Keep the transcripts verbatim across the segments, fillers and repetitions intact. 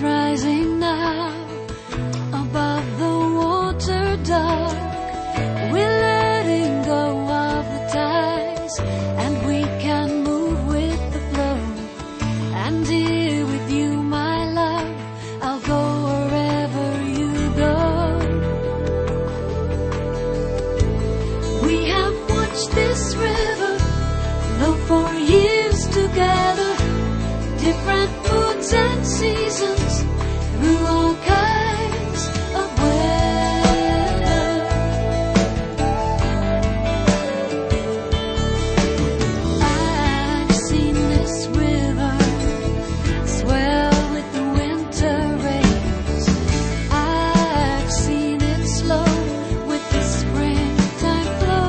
rising now above the water dark. We're letting go of the tides, and we can move with the flow. And here with you, my love, I'll go wherever you go. We have watched this river flow for years together, different moods and seasons, through all kinds of weather. I've seen this river swell with the winter rains. I've seen it slow with the springtime flow.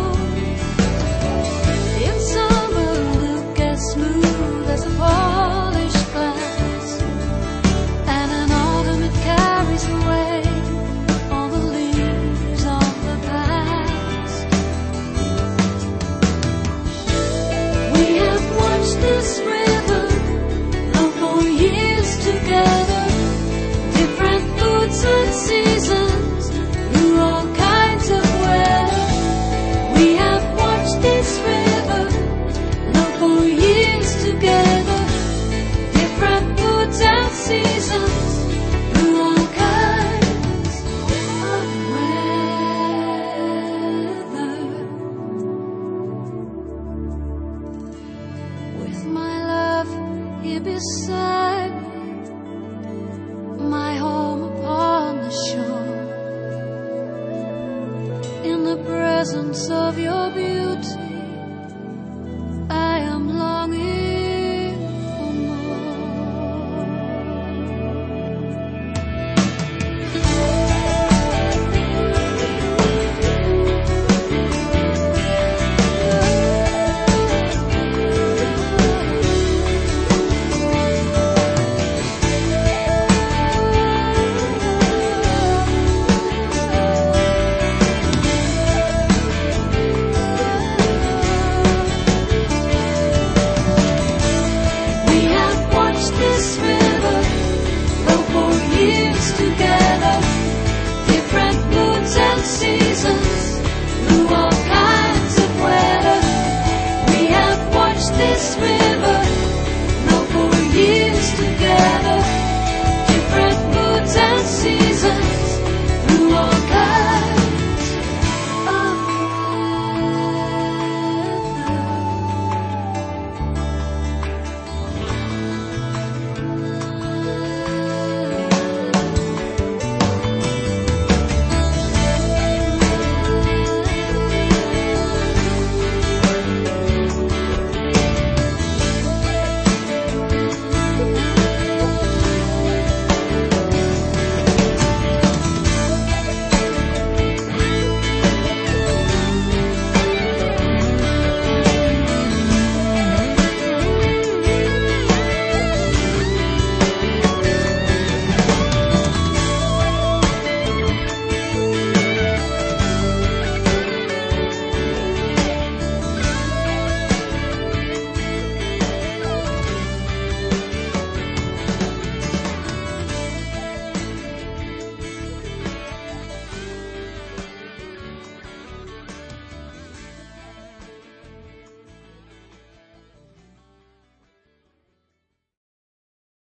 In summer, look as smooth as a polished glass, and in autumn it carries away all the leaves of the past. We have watched this river flow for years together, different moods and seasons.